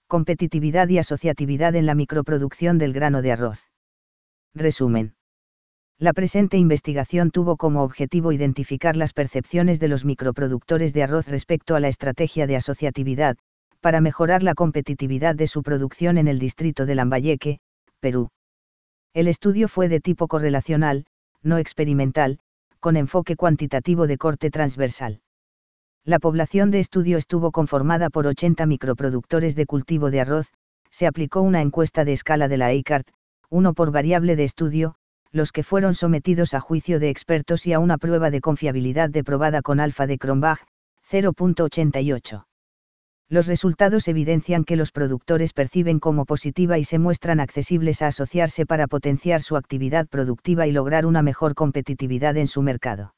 Competitividad y asociatividad en la microproducción del grano de arroz. Resumen. La presente investigación tuvo como objetivo identificar las percepciones de los microproductores de arroz respecto a la estrategia de asociatividad, para mejorar la competitividad de su producción en el distrito de Lambayeque, Perú. El estudio fue de tipo correlacional, no experimental, con enfoque cuantitativo de corte transversal. La población de estudio estuvo conformada por 80 microproductores de cultivo de arroz, se aplicó una encuesta de escala de la Eichardt, 1 por variable de estudio, los que fueron sometidos a juicio de expertos y a una prueba de confiabilidad de probada con alfa de Cronbach, 0.88. Los resultados evidencian que los productores perciben como positiva y se muestran accesibles a asociarse para potenciar su actividad productiva y lograr una mejor competitividad en su mercado.